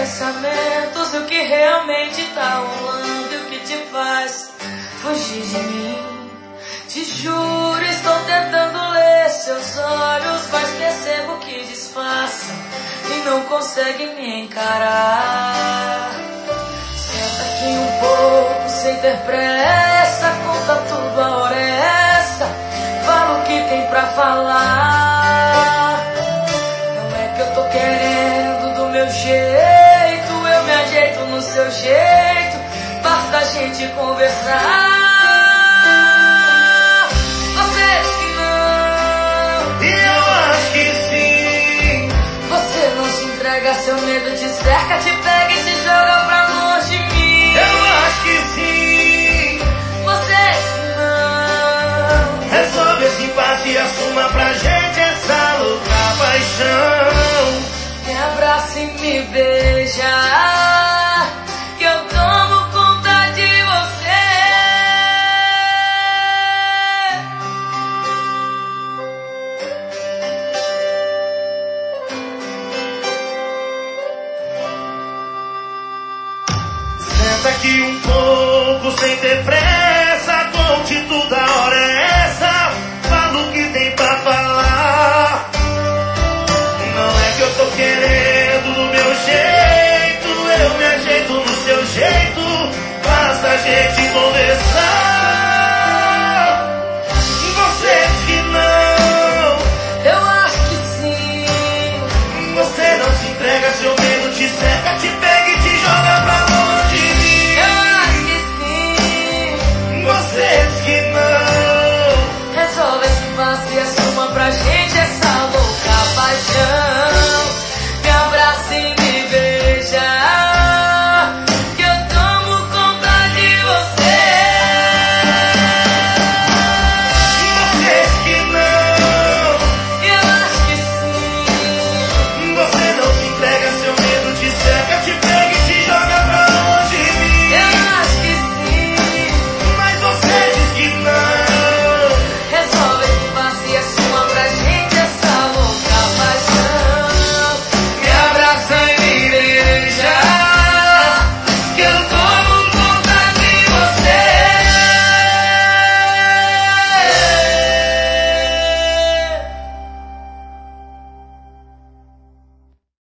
pensamentos, o que realmente tá rolando e o que te faz fugir de mim. Te juro, estou tentando ler seus olhos, mas percebo que disfarça e não consegue me encarar. Senta aqui um pouco, sem ter pressa, conta tudo, a hora é essa, fala o que tem pra falar. Não é que eu tô querendo do meu jeito, eu me ajeito no seu jeito, basta a gente conversar. Seu medo te cerca, te pega e te joga pra longe de mim. Eu acho que sim. Você não. Resolve esse impasse e assuma pra gente essa louca paixão. Me abraça e me beija, que eu tomo conta de você. Senta aqui um pouco, sem ter pressa, conte tudo a hora.